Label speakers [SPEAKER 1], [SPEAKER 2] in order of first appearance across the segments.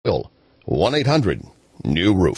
[SPEAKER 1] 1-800-NEW-ROOF.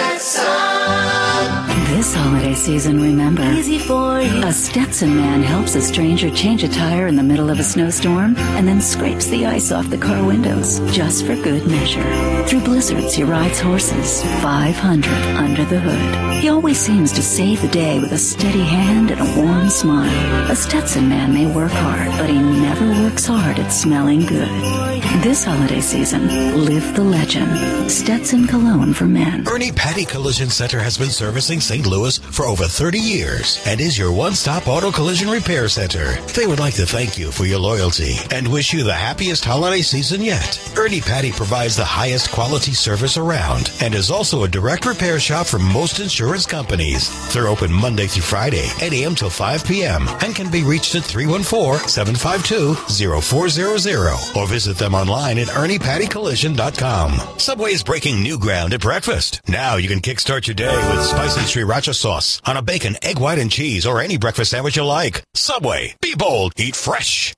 [SPEAKER 2] This holiday season, remember, easy for you. A Stetson man helps a stranger change a tire in the middle of a snowstorm and then scrapes the ice off the car windows just for good measure. Through blizzards, he rides horses, 500 under the hood. He always seems to save the day with a steady hand and a warm smile. A Stetson man may work hard, but he never works hard at smelling good. This holiday season, live the legend. Stetson Cologne for men.
[SPEAKER 3] Ernie Patty Collision Center has been servicing St. Louis for over 30 years and is your one-stop auto collision repair center. They would like to thank you for your loyalty and wish you the happiest holiday season yet. Ernie Patty provides the highest quality service around and is also a direct repair shop for most insurance companies. They're open Monday through Friday, 8 a.m. till 5 p.m. and can be reached at 314-752-0400 or visit them online at ErniePattyCollision.com. Subway is breaking new ground at breakfast. Now you can kickstart your day with spicy sriracha sauce on a bacon, egg white, and cheese, or any breakfast sandwich you like. Subway. Be bold. Eat fresh.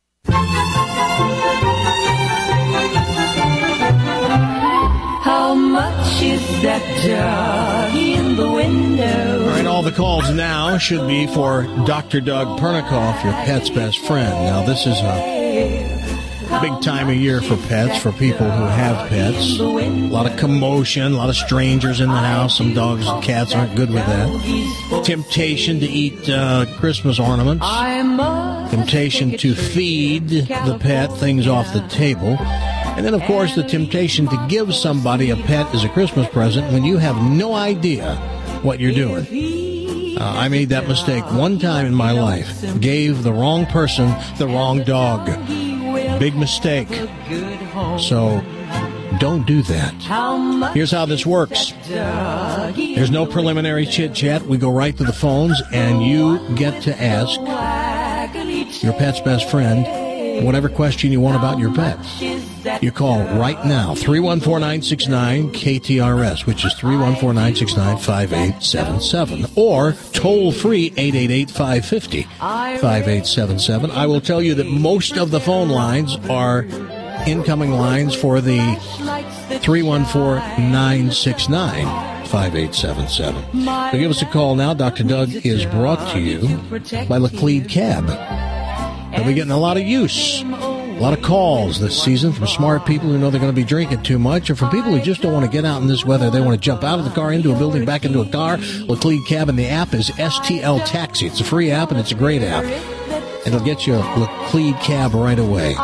[SPEAKER 4] How much is that dog in the window?
[SPEAKER 5] All right, all the calls now should be for Dr. Doug Pernikoff, your pet's best friend. Now, this is a big time of year for pets, for people who have pets. A lot of commotion, a lot of strangers in the house. Some dogs and cats aren't good with that. Temptation to eat Christmas ornaments. Temptation to feed the pet things off the table. And then, of course, the temptation to give somebody a pet as a Christmas present when you have no idea what you're doing. I made that mistake one time in my life. Gave the wrong person the wrong dog. Big mistake. So don't do that. Here's how this works. There's no preliminary chit-chat. We go right to the phones, and you get to ask your pet's best friend whatever question you want about your pet. You call right now, 314-969-KTRS, which is 314-969-5877, or toll-free 888-550-5877. I will tell you that most of the phone lines are incoming lines for the 314-969-5877. So give us a call now. Dr. Doug is brought to you by Laclede Cab. They'll be getting a lot of use, a lot of calls this season from smart people who know they're going to be drinking too much, or from people who just don't want to get out in this weather. They want to jump out of the car, into a building, back into a car. Laclede Cab, and the app is STL Taxi. It's a free app, and it's a great app. It'll get you a Laclede Cab right away.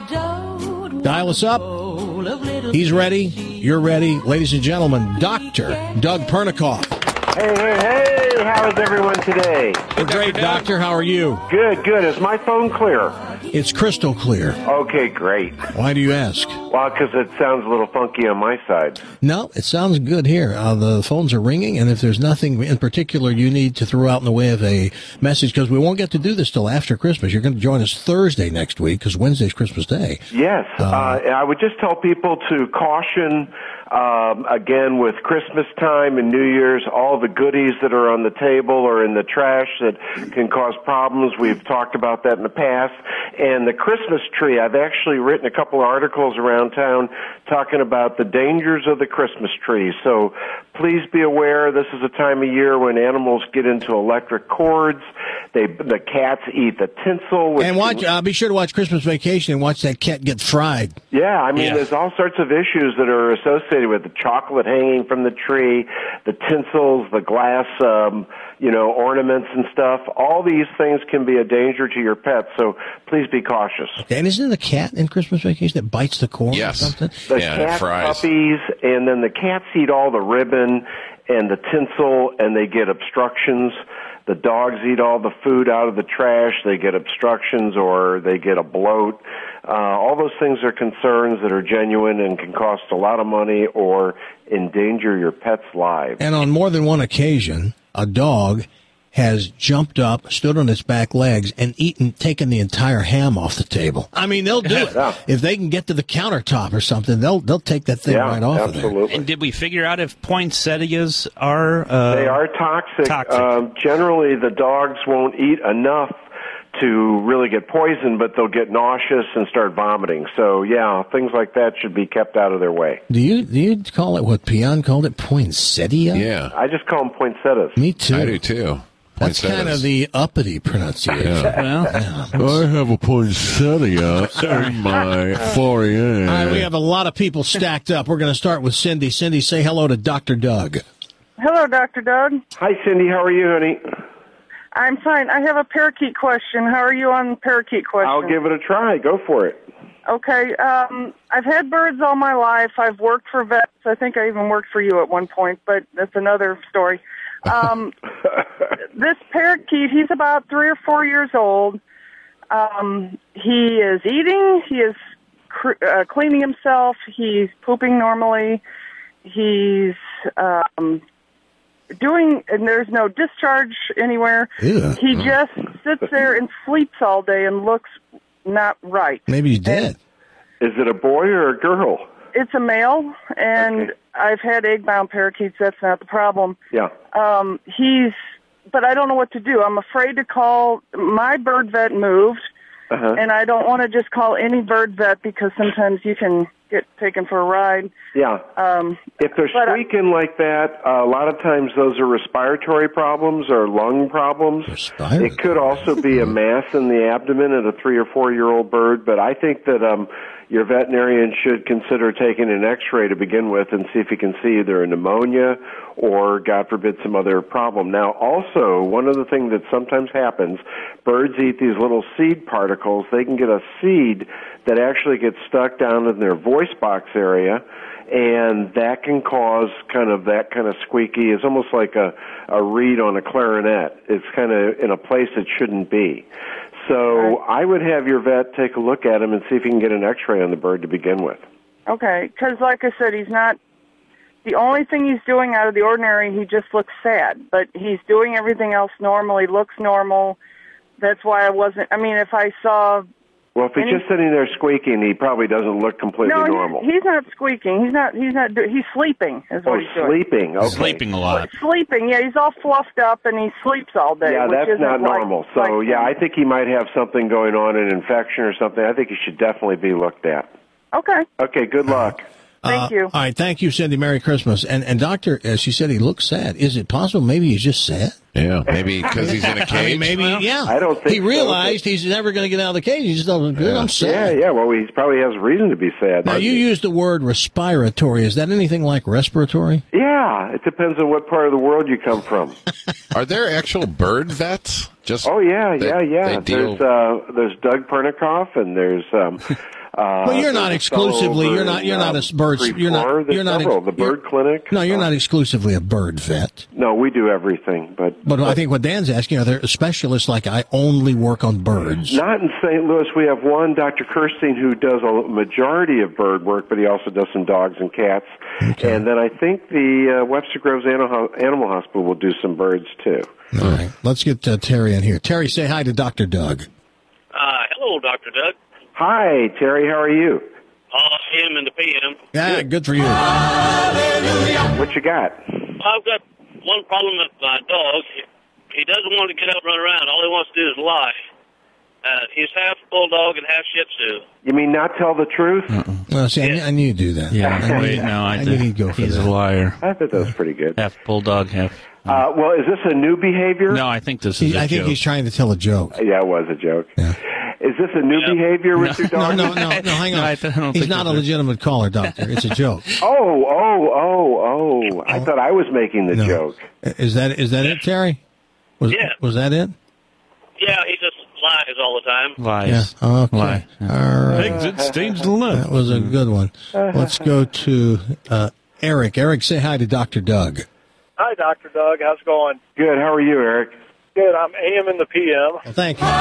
[SPEAKER 5] Dial us up. He's ready. You're ready. Ladies and gentlemen, Dr. Doug Pernikoff.
[SPEAKER 6] Hey, how is everyone today?
[SPEAKER 5] We're great, Doctor. How are you?
[SPEAKER 6] Good. Is my phone clear?
[SPEAKER 5] It's crystal clear.
[SPEAKER 6] Okay, great.
[SPEAKER 5] Why do you ask?
[SPEAKER 6] Well, because it sounds a little funky on my side.
[SPEAKER 5] No, it sounds good here. The phones are ringing, and if there's nothing in particular you need to throw out in the way of a message, because we won't get to do this till after Christmas. You're going to join us Thursday next week, because Wednesday's Christmas Day.
[SPEAKER 6] Yes. I would just tell people to caution, again, with Christmas time and New Year's, all the goodies that are on the table or in the trash that can cause problems. We've talked about that in the past. And the Christmas tree, I've actually written a couple of articles around town talking about the dangers of the Christmas tree. So please be aware, this is a time of year when animals get into electric cords. The cats eat the tinsel.
[SPEAKER 5] And be sure to watch Christmas Vacation and watch that cat get fried.
[SPEAKER 6] Yeah, I mean, there's all sorts of issues that are associated with the chocolate hanging from the tree, the tinsels, the glass, ornaments and stuff. All these things can be a danger to your pets, so please be cautious.
[SPEAKER 5] Okay, and isn't it a cat in Christmas Vacation that bites the corn or something?
[SPEAKER 6] The cat puppies, and then the cats eat all the ribbon and the tinsel, and they get obstructions. The dogs eat all the food out of the trash. They get obstructions or they get a bloat. All those things are concerns that are genuine and can cost a lot of money or endanger your pet's lives.
[SPEAKER 5] And on more than one occasion, a dog has jumped up, stood on its back legs, and taken the entire ham off the table. I mean, they'll do it.
[SPEAKER 6] Yeah.
[SPEAKER 5] If they can get to the countertop or something, they'll take that thing right off of there.
[SPEAKER 7] And did we figure out if poinsettias are
[SPEAKER 6] they are toxic. Generally, the dogs won't eat enough to really get poisoned, but they'll get nauseous and start vomiting. So, yeah, things like that should be kept out of their way.
[SPEAKER 5] Do you call it what Peon called it, poinsettia?
[SPEAKER 1] Yeah.
[SPEAKER 6] I just call them poinsettias.
[SPEAKER 5] Me too.
[SPEAKER 1] I do too.
[SPEAKER 5] That's kind of the uppity pronunciation.
[SPEAKER 1] Yeah. I have a poinsettia in my foyer.
[SPEAKER 5] All right, we have a lot of people stacked up. We're going to start with Cindy. Cindy, say hello to Dr. Doug.
[SPEAKER 8] Hello, Dr. Doug.
[SPEAKER 6] Hi, Cindy. How are you, honey?
[SPEAKER 8] I'm fine. I have a parakeet question. How are you on parakeet question?
[SPEAKER 6] I'll give it a try. Go for it.
[SPEAKER 8] Okay. I've had birds all my life. I've worked for vets. I think I even worked for you at one point, but that's another story. This parakeet, he's about 3 or 4 years old. He is eating. He is cleaning himself. He's pooping normally. He's doing, and there's no discharge anywhere.
[SPEAKER 5] Ew.
[SPEAKER 8] He just sits there and sleeps all day and looks not right.
[SPEAKER 5] Maybe he's dead.
[SPEAKER 6] Is it a boy or a girl?
[SPEAKER 8] It's a male, and
[SPEAKER 6] Okay.
[SPEAKER 8] I've had egg-bound parakeets. That's not the problem.
[SPEAKER 6] Yeah.
[SPEAKER 8] But I don't know what to do. I'm afraid to call. My bird vet moved, and I don't want to just call any bird vet because sometimes you can get taken for a ride.
[SPEAKER 6] Yeah. If they're squeaking like that, a lot of times those are respiratory problems or lung problems. It could also be a mass in the abdomen in a 3 or 4 year old bird, but I think that your veterinarian should consider taking an x-ray to begin with and see if he can see either a pneumonia or, God forbid, some other problem. Now, also, one other thing that sometimes happens, birds eat these little seed particles. They can get a seed that actually gets stuck down in their voice box area, and that can cause that kind of squeaky. It's almost like a reed on a clarinet. It's kind of in a place it shouldn't be. So I would have your vet take a look at him and see if he can get an x-ray on the bird to begin with.
[SPEAKER 8] Okay, because like I said, he's not, the only thing he's doing out of the ordinary, he just looks sad, but he's doing everything else normal. He looks normal. That's why I wasn't, if I saw...
[SPEAKER 6] Well, if he's just sitting there squeaking, he probably doesn't look completely normal.
[SPEAKER 8] He's not squeaking. He's sleeping is what he's doing.
[SPEAKER 6] Sleeping. Okay.
[SPEAKER 7] Sleeping a lot.
[SPEAKER 8] Sleeping, yeah, he's all fluffed up and he sleeps all day.
[SPEAKER 6] Yeah,
[SPEAKER 8] which
[SPEAKER 6] that's not normal. I think he might have something going on, an infection or something. I think he should definitely be looked at.
[SPEAKER 8] Okay.
[SPEAKER 6] Okay, good luck.
[SPEAKER 8] Thank you.
[SPEAKER 5] All right, thank you, Cindy. Merry Christmas. And doctor, as she said, he looks sad. Is it possible maybe he's just sad?
[SPEAKER 1] Yeah, maybe because he's in a cage.
[SPEAKER 5] Yeah.
[SPEAKER 6] I don't think
[SPEAKER 5] he realized he's never going to get out of the cage. He just doesn't. Good. I'm sad.
[SPEAKER 6] Yeah. Well, he probably has reason to be sad.
[SPEAKER 5] Now, you used the word respiratory. Is that anything like respiratory?
[SPEAKER 6] Yeah, it depends on what part of the world you come from.
[SPEAKER 1] Are there actual bird vets?
[SPEAKER 6] Yeah.
[SPEAKER 1] They deal...
[SPEAKER 6] There's Doug Pernikoff, and there's.
[SPEAKER 5] Well, you're not exclusively. You're not a bird. You're not
[SPEAKER 6] the bird clinic.
[SPEAKER 5] No, you're not exclusively a bird vet.
[SPEAKER 6] No, we do everything, but
[SPEAKER 5] I think what Dan's asking, are there specialists like I only work on birds?
[SPEAKER 6] Not in St. Louis. We have one, Dr. Kirstein, who does a majority of bird work, but he also does some dogs and cats. Okay. And then I think the Webster Groves Animal Hospital will do some birds too.
[SPEAKER 5] All right, let's get Terry in here. Terry, say hi to Dr. Doug.
[SPEAKER 9] Hello, Dr. Doug.
[SPEAKER 6] Hi, Terry. How are you?
[SPEAKER 9] AM and the PM.
[SPEAKER 5] Yeah, good for you.
[SPEAKER 6] What you got?
[SPEAKER 9] I've got one problem with my dog. He doesn't want to get up and run around. All he wants to do is lie. He's half bulldog and half Shih Tzu.
[SPEAKER 6] You mean not tell the truth?
[SPEAKER 5] Well, see, I knew you'd do that.
[SPEAKER 7] Yeah, I
[SPEAKER 5] knew he'd go for
[SPEAKER 7] he's
[SPEAKER 5] that.
[SPEAKER 7] a liar.
[SPEAKER 6] I thought that was pretty good.
[SPEAKER 7] Half bulldog, half...
[SPEAKER 6] Well, is this a new behavior?
[SPEAKER 7] No, I think this is a
[SPEAKER 5] I think
[SPEAKER 7] joke.
[SPEAKER 5] he's trying to tell a joke.
[SPEAKER 6] Yeah, it was a joke.
[SPEAKER 5] Yeah.
[SPEAKER 6] Is this a new behavior with your dog?
[SPEAKER 5] No, hang on.
[SPEAKER 7] I don't
[SPEAKER 5] He's
[SPEAKER 7] think
[SPEAKER 5] not a legitimate caller, doctor. It's a joke.
[SPEAKER 6] Oh. I thought I was making the joke.
[SPEAKER 5] Is that it, Terry? Was that it?
[SPEAKER 9] Yeah, he just lies all the time.
[SPEAKER 7] Lies.
[SPEAKER 5] Yeah. Okay.
[SPEAKER 7] Lie.
[SPEAKER 5] All right.
[SPEAKER 7] Exit stage left.
[SPEAKER 5] That was a good one. Let's go to Eric. Eric, say hi to Dr. Doug.
[SPEAKER 10] Hi, Dr. Doug. How's it going?
[SPEAKER 6] Good. How are you, Eric?
[SPEAKER 10] Good. I'm AM in the PM.
[SPEAKER 5] Well, thank you.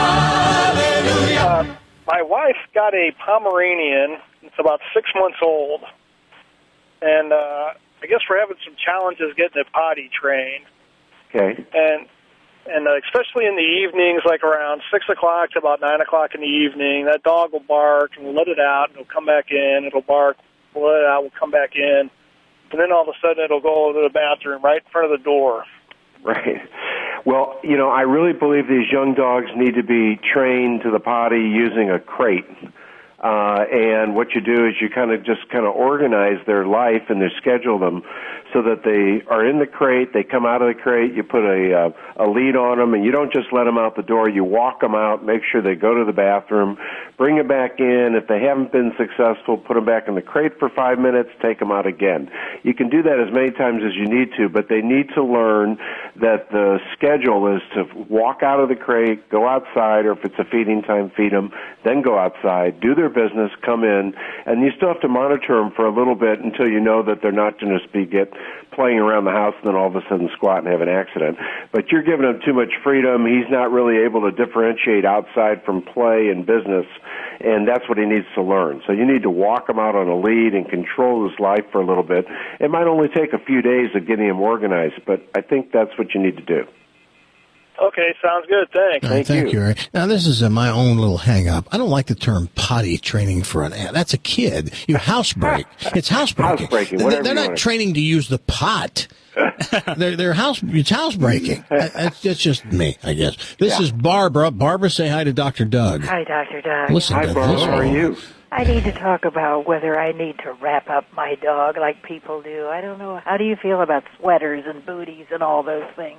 [SPEAKER 10] My wife got a Pomeranian. It's about 6 months old. And I guess we're having some challenges getting it potty trained.
[SPEAKER 6] Okay.
[SPEAKER 10] And especially in the evenings, like around 6 o'clock to about 9 o'clock in the evening, that dog will bark, and we'll let it out, and it'll come back in. It'll bark, we'll let it out, we'll come back in. And then all of a sudden it'll go to the bathroom right in front of the door.
[SPEAKER 6] Right. Well, I really believe these young dogs need to be trained to the potty using a crate. And what you do is you kind of organize their life and they schedule them so that they are in the crate, they come out of the crate, you put a lead on them, and you don't just let them out the door, you walk them out, make sure they go to the bathroom, bring them back in. If they haven't been successful, put them back in the crate for 5 minutes, take them out again. You can do that as many times as you need to, but they need to learn that the schedule is to walk out of the crate, go outside, or if it's a feeding time, feed them, then go outside, do their business, come in, and you still have to monitor them for a little bit until you know that they're not going to get playing around the house and then all of a sudden squat and have an accident. But you're giving him too much freedom. He's not really able to differentiate outside from play and business, and that's what he needs to learn. So you need to walk him out on a lead and control his life for a little bit. It might only take a few days of getting him organized, but I think that's what you need to do.
[SPEAKER 10] Okay, sounds good. Thanks.
[SPEAKER 5] Thank you, Eric. Now, this is my own little hang-up. I don't like the term potty training for an animal. That's a kid. You housebreak. It's housebreaking. They're not training to use the pot. It's housebreaking. It's just me, I guess. This is Barbara. Barbara, say hi to Dr. Doug.
[SPEAKER 11] Hi, Dr. Doug.
[SPEAKER 5] Listen
[SPEAKER 6] hi,
[SPEAKER 5] to
[SPEAKER 6] Barbara.
[SPEAKER 5] this.
[SPEAKER 6] How are you?
[SPEAKER 11] I need to talk about whether I need to wrap up my dog like people do. I don't know. How do you feel about sweaters and booties and all those things?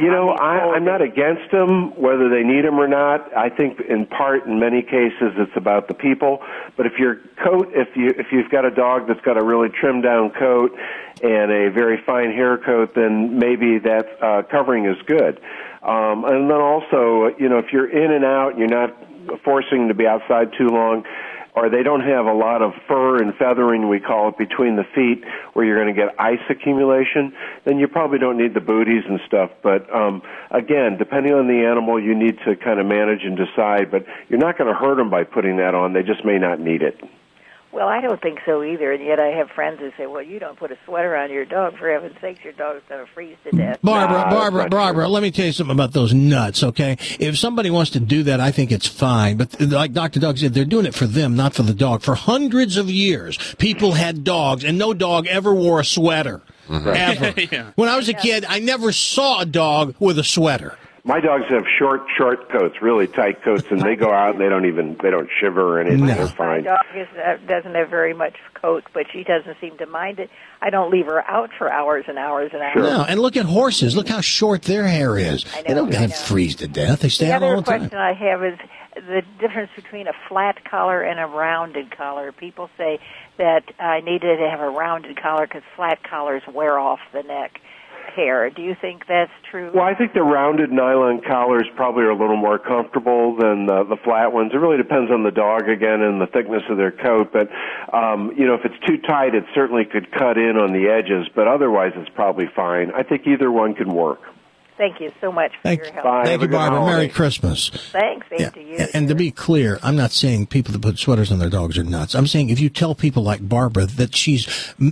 [SPEAKER 6] I'm not against them, whether they need them or not. I think in many cases, it's about the people. But if your coat, if you've got a dog that's got a really trimmed down coat and a very fine hair coat, then maybe that covering is good. And then also, if you're in and out, you're not forcing them to be outside too long, or they don't have a lot of fur and feathering, we call it, between the feet where you're going to get ice accumulation, then you probably don't need the booties and stuff. But, again, depending on the animal, you need to kind of manage and decide. But you're not going to hurt them by putting that on. They just may not need it.
[SPEAKER 11] Well, I don't think so either, and yet I have friends who say, well, you don't put a sweater on your dog. For heaven's sakes, your dog's going to freeze to death.
[SPEAKER 5] Barbara, let me tell you something about those nuts, okay? If somebody wants to do that, I think it's fine. But like Dr. Doug said, they're doing it for them, not for the dog. For hundreds of years, people had dogs, and no dog ever wore a sweater. Ever. Yeah. When I was a kid, I never saw a dog with a sweater.
[SPEAKER 6] My dogs have short coats, really tight coats, and they go out and they don't shiver or anything. They're fine.
[SPEAKER 11] My dog doesn't have very much coat, but she doesn't seem to mind it. I don't leave her out for hours and hours and hours.
[SPEAKER 5] Sure. No, and look at horses. Look how short their hair is. They don't freeze to death. They stay out all the time.
[SPEAKER 11] The other question I have is the difference between a flat collar and a rounded collar. People say that I needed to have a rounded collar because flat collars wear off the neck hair. Do you think that's true?
[SPEAKER 6] Well, I think the rounded nylon collars probably are a little more comfortable than the flat ones. It really depends on the dog, again, and the thickness of their coat. But, if it's too tight, it certainly could cut in on the edges, but otherwise it's probably fine. I think either one can work.
[SPEAKER 11] Thank you so much for your help.
[SPEAKER 6] Bye.
[SPEAKER 5] Thank you, Barbara. Merry Christmas.
[SPEAKER 11] Thanks. Same to you.
[SPEAKER 5] And to be clear, I'm not saying people that put sweaters on their dogs are nuts. I'm saying if you tell people like Barbara that she's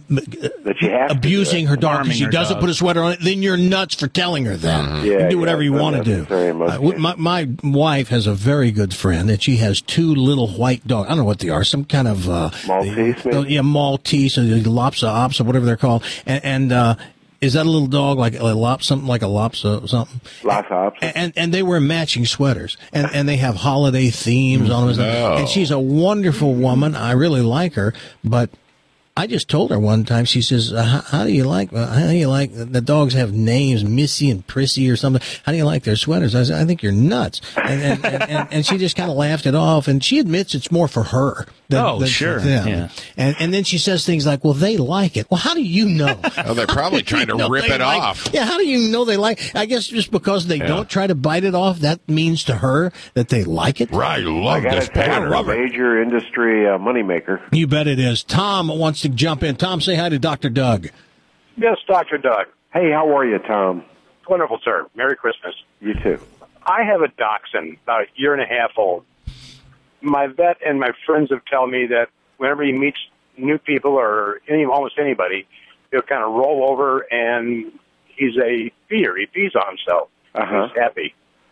[SPEAKER 5] abusing her dog because she doesn't put a sweater on it, then you're nuts for telling her that.
[SPEAKER 6] Yeah,
[SPEAKER 5] you do whatever you want to do. My wife has a very good friend, and she has two little white dogs. I don't know what they are, some kind of
[SPEAKER 6] Maltese, maybe?
[SPEAKER 5] Yeah, Maltese, or Lhasa Apso, whatever they're called. And is that a little dog like something like a Lhasa something?
[SPEAKER 6] Lhasa Apso.
[SPEAKER 5] And they wear matching sweaters, and they have holiday themes on them. And she's a wonderful woman. I really like her, but I just told her one time. She says, "How do you like the dogs have names, Missy and Prissy or something? How do you like their sweaters?" I said, "I think you're nuts." And she just kind of laughed it off. And she admits it's more for her.
[SPEAKER 7] Sure.
[SPEAKER 5] Yeah. And then she says things like, "Well, they like it." Well, how do you know?
[SPEAKER 12] Oh, they're probably trying to rip it off.
[SPEAKER 5] Yeah, how do you know they like? I guess just because they don't try to bite it off, that means to her that they like it.
[SPEAKER 12] Right. Love this pattern.
[SPEAKER 6] It's a major industry moneymaker.
[SPEAKER 5] You bet it is. Tom wants to jump in. Tom, say hi to Dr. Doug.
[SPEAKER 13] Yes, Dr. Doug.
[SPEAKER 6] Hey, how are you, Tom?
[SPEAKER 13] Wonderful, sir. Merry Christmas.
[SPEAKER 6] You too.
[SPEAKER 13] I have a dachshund, about a year and a half old. My vet and my friends have told me that whenever he meets new people or almost anybody, he'll kind of roll over, and he's a feeder. He feeds on himself. He's happy.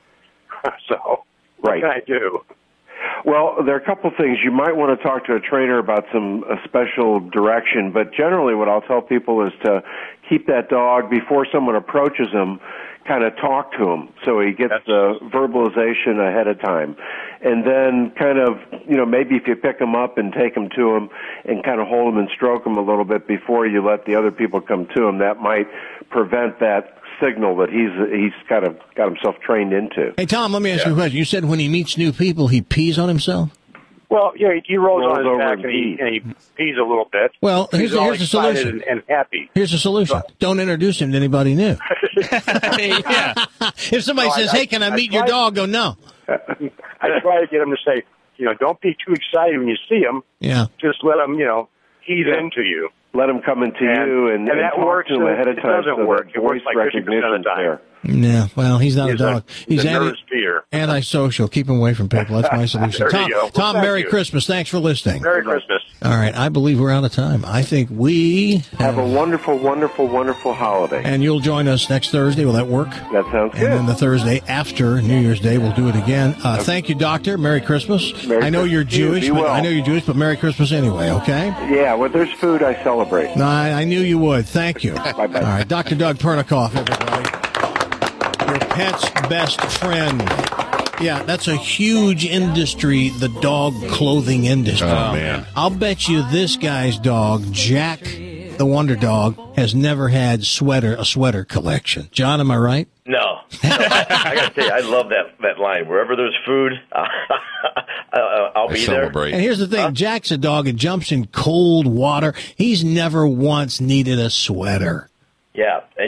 [SPEAKER 13] So what can I do?
[SPEAKER 6] Well, there are a couple things. You might want to talk to a trainer about some special direction, but generally what I'll tell people is to keep that dog, before someone approaches him, kind of talk to him so he gets the verbalization ahead of time. And then kind of, maybe if you pick him up and take him to him and kind of hold him and stroke him a little bit before you let the other people come to him, that might prevent that signal that he's kind of got himself trained into.
[SPEAKER 5] Hey, Tom, let me ask you a question. You said when he meets new people, he pees on himself?
[SPEAKER 13] Well, he rolls on his
[SPEAKER 6] over
[SPEAKER 13] back
[SPEAKER 6] and
[SPEAKER 13] and he pees a little bit.
[SPEAKER 5] Well,
[SPEAKER 13] he's
[SPEAKER 5] here's
[SPEAKER 13] all
[SPEAKER 5] the
[SPEAKER 13] excited
[SPEAKER 5] solution.
[SPEAKER 13] and happy.
[SPEAKER 5] Here's the solution. Don't introduce him to anybody new.
[SPEAKER 7] Yeah.
[SPEAKER 5] If somebody says, hey, can I meet your dog? Go, no.
[SPEAKER 13] I try to get him to say, don't be too excited when you see him.
[SPEAKER 5] Yeah.
[SPEAKER 13] Just let him, ease into you.
[SPEAKER 6] Let him come into you and
[SPEAKER 13] that
[SPEAKER 6] talk
[SPEAKER 13] works.
[SPEAKER 6] to him ahead of
[SPEAKER 13] It
[SPEAKER 6] time.
[SPEAKER 13] doesn't
[SPEAKER 6] so
[SPEAKER 13] work.
[SPEAKER 6] that
[SPEAKER 13] It works
[SPEAKER 6] voice
[SPEAKER 13] like 50% of the
[SPEAKER 6] recognition's
[SPEAKER 13] time.
[SPEAKER 6] there.
[SPEAKER 5] Yeah, well, he's not a dog. He's
[SPEAKER 13] a nervous peer.
[SPEAKER 5] antisocial. Keep him away from people. That's my solution.
[SPEAKER 13] There you go.
[SPEAKER 5] Tom,
[SPEAKER 13] Well,
[SPEAKER 5] Merry
[SPEAKER 13] thank you.
[SPEAKER 5] Christmas. Thanks for listening.
[SPEAKER 13] Merry Christmas.
[SPEAKER 5] All right, I believe we're out of time. I think we
[SPEAKER 6] Have a wonderful, wonderful, wonderful holiday.
[SPEAKER 5] And you'll join us next Thursday. Will that work?
[SPEAKER 6] That sounds good.
[SPEAKER 5] And then the Thursday after New Year's Day, we'll do it again. Thank you, Doctor. Merry Christmas.
[SPEAKER 6] Merry
[SPEAKER 5] I know
[SPEAKER 6] Christmas
[SPEAKER 5] you're
[SPEAKER 6] to you.
[SPEAKER 5] Jewish.
[SPEAKER 6] Be
[SPEAKER 5] But
[SPEAKER 6] well.
[SPEAKER 5] I know you're Jewish, but Merry Christmas anyway, okay?
[SPEAKER 6] Yeah, when there's food, I celebrate.
[SPEAKER 5] No, I knew you would. Thank you.
[SPEAKER 6] Bye-bye.
[SPEAKER 5] All right, Dr. Doug Pernikoff, everybody. Your pet's best friend. Yeah, that's a huge industry, the dog clothing industry.
[SPEAKER 1] Oh, man.
[SPEAKER 5] I'll bet you this guy's dog, Jack, the Wonder Dog, has never had a sweater collection. John, am I right?
[SPEAKER 14] No. I got to tell you, I love that line. Wherever there's food, I'll be there.
[SPEAKER 5] And here's the thing. Jack's a dog and jumps in cold water. He's never once needed a sweater.
[SPEAKER 14] Yeah, and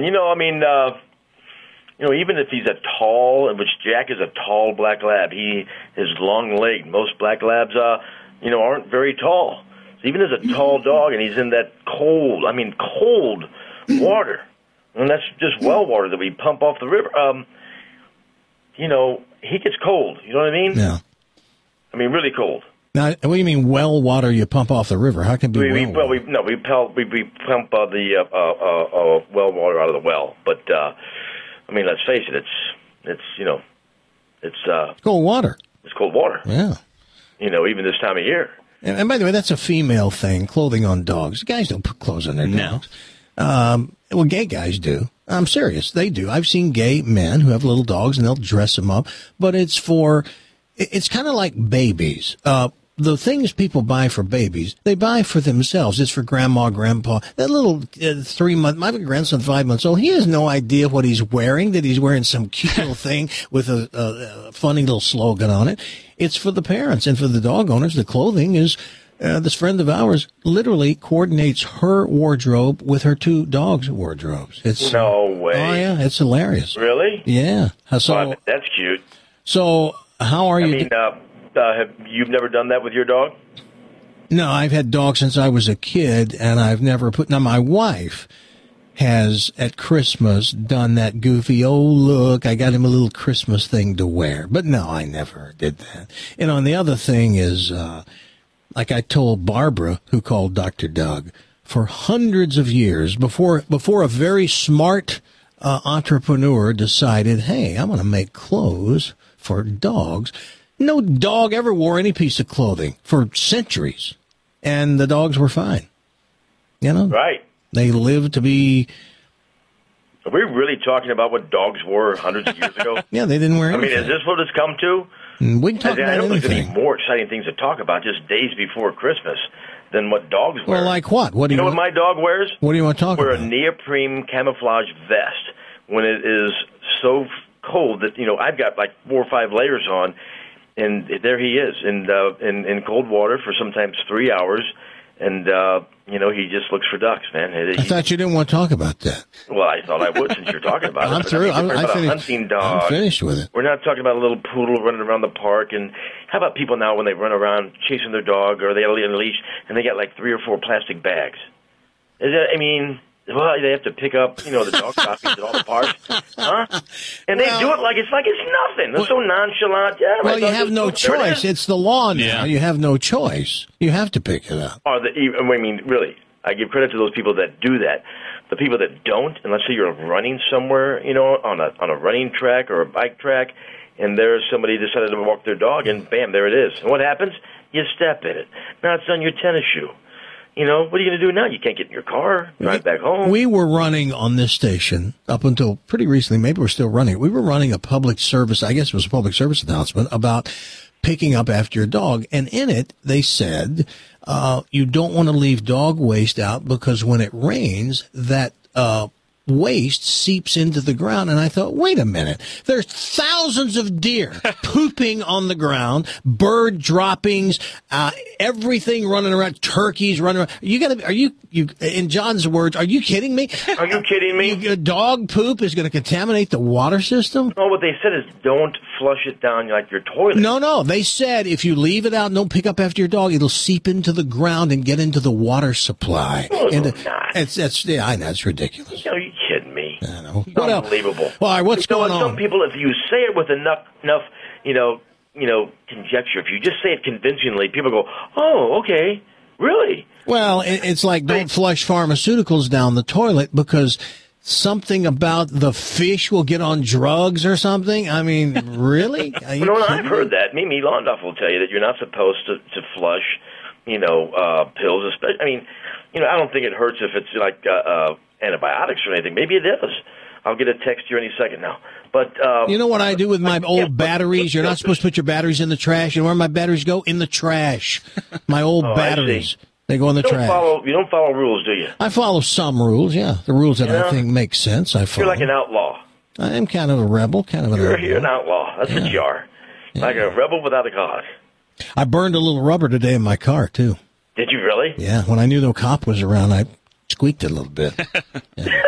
[SPEAKER 14] even if he's a tall, which Jack is a tall black lab, he is long-legged. Most black labs, aren't very tall. So even as a tall dog, and he's in that cold water, and that's just well water that we pump off the river. He gets cold. You know what I mean?
[SPEAKER 5] Yeah.
[SPEAKER 14] I mean, really cold.
[SPEAKER 5] Now, what do you mean well water you pump off the river? How can it be
[SPEAKER 14] We
[SPEAKER 5] well water?
[SPEAKER 14] pump the well water out of the well. But let's face it, it's
[SPEAKER 5] cold water.
[SPEAKER 14] It's cold water.
[SPEAKER 5] Yeah.
[SPEAKER 14] Even this time of year.
[SPEAKER 5] And by the way, that's a female thing, clothing on dogs. Guys don't put clothes on their dogs. Well, gay guys do. I'm serious. They do. I've seen gay men who have little dogs and they'll dress them up, but it's kind of like babies. The things people buy for babies, they buy for themselves. It's for grandma, grandpa. That little 3-month, my grandson, 5 months old, he has no idea what he's wearing, that he's wearing some cute little thing with a funny little slogan on it. It's for the parents and for the dog owners. The clothing is, this friend of ours literally coordinates her wardrobe with her 2 dogs' wardrobes.
[SPEAKER 14] No way.
[SPEAKER 5] Oh, yeah, it's hilarious.
[SPEAKER 14] Really?
[SPEAKER 5] Yeah. So,
[SPEAKER 14] that's cute.
[SPEAKER 5] So, how are you?
[SPEAKER 14] You've never done that with your dog?
[SPEAKER 5] No, I've had dogs since I was a kid, and I've never now, my wife has, at Christmas, done that goofy, oh, look, I got him a little Christmas thing to wear. But no, I never did that. And the other thing is, like I told Barbara, who called Dr. Doug, for hundreds of years, before a very smart entrepreneur decided, hey, I'm going to make clothes for dogs. No dog ever wore any piece of clothing for centuries, and the dogs were fine.
[SPEAKER 14] Right.
[SPEAKER 5] They lived to be.
[SPEAKER 14] Are we really talking about what dogs wore hundreds of years ago?
[SPEAKER 5] Yeah, they didn't wear anything.
[SPEAKER 14] Is this what it's come to?
[SPEAKER 5] We can talk about
[SPEAKER 14] I don't think there's
[SPEAKER 5] anything.
[SPEAKER 14] any more exciting things to talk about just days before Christmas than what dogs wear.
[SPEAKER 5] Well, like what? What do
[SPEAKER 14] you know what my dog wears?
[SPEAKER 5] What do you want to talk
[SPEAKER 14] Wear
[SPEAKER 5] about?
[SPEAKER 14] a neoprene camouflage vest when it is so cold that I've got like 4 or 5 layers on. And there he is in cold water for sometimes 3 hours, and he just looks for ducks, man.
[SPEAKER 5] I thought you didn't want to talk about that.
[SPEAKER 14] Well, I thought I would since you're talking about it.
[SPEAKER 5] I'm
[SPEAKER 14] But
[SPEAKER 5] through.
[SPEAKER 14] I mean, we're
[SPEAKER 5] I
[SPEAKER 14] talking about
[SPEAKER 5] finished.
[SPEAKER 14] a hunting dog.
[SPEAKER 5] I'm finished with it.
[SPEAKER 14] We're not talking about a little poodle running around the park. And how about people now when they run around chasing their dog or they have a leash and they got like 3 or 4 plastic bags? Well, they have to pick up, the dog copies and all the parts, huh? And they do it like it's nothing. They're so nonchalant. Yeah,
[SPEAKER 5] Well, you have no choice. It's the law now.
[SPEAKER 14] Yeah.
[SPEAKER 5] You have no choice. You have to pick it up.
[SPEAKER 14] Really, I give credit to those people that do that. The people that don't, and let's say you're running somewhere, on a running track or a bike track, and there's somebody decided to walk their dog, and bam, there it is. And what happens? You step in it. Now it's on your tennis shoe. You know, what are you going to do now? You can't get in your car, drive back home.
[SPEAKER 5] We were running on this station up until pretty recently. Maybe we're still running. We were running a public service. I guess it was a public service announcement about picking up after your dog. And in it, they said, you don't want to leave dog waste out because when it rains, that, waste seeps into the ground. And I thought, wait a minute, there's thousands of deer pooping on the ground, bird droppings, everything running around, turkeys running around. Are you, in John's words, are you kidding me?
[SPEAKER 14] Are you kidding me?
[SPEAKER 5] Dog poop is going to contaminate the water system?
[SPEAKER 14] No, what they said is don't flush it down like your toilet.
[SPEAKER 5] No. They said if you leave it out and don't pick up after your dog, it'll seep into the ground and get into the water supply.
[SPEAKER 14] No,
[SPEAKER 5] and
[SPEAKER 14] it's not.
[SPEAKER 5] Yeah, I know, it's ridiculous.
[SPEAKER 14] Are you kidding me?
[SPEAKER 5] I know.
[SPEAKER 14] It's unbelievable.
[SPEAKER 5] All right, what's going on?
[SPEAKER 14] Some people, if you say it with enough, conjecture, if you just say it convincingly, people go, oh, okay, really?
[SPEAKER 5] Well, it's like don't flush pharmaceuticals down the toilet because something about the fish will get on drugs or something. I mean, really?
[SPEAKER 14] I've heard that. Mimi Londoff will tell you that you're not supposed to flush, pills. Especially, I mean, I don't think it hurts if it's like antibiotics or anything. Maybe it is. I'll get a text here any second now. But
[SPEAKER 5] you know what I do with my old batteries? You're not supposed to put your batteries in the trash. You know where my batteries go? In the trash. My old batteries. They go in the trash.
[SPEAKER 14] You don't follow rules, do you?
[SPEAKER 5] I follow some rules, yeah. The rules that I think make sense, I follow.
[SPEAKER 14] You're like an outlaw.
[SPEAKER 5] I am kind of a rebel,
[SPEAKER 14] You're an outlaw. That's what you are. Yeah. Like a rebel without a cause.
[SPEAKER 5] I burned a little rubber today in my car, too.
[SPEAKER 14] Did you really?
[SPEAKER 5] Yeah. When I knew no cop was around, I squeaked it a little bit. Yeah.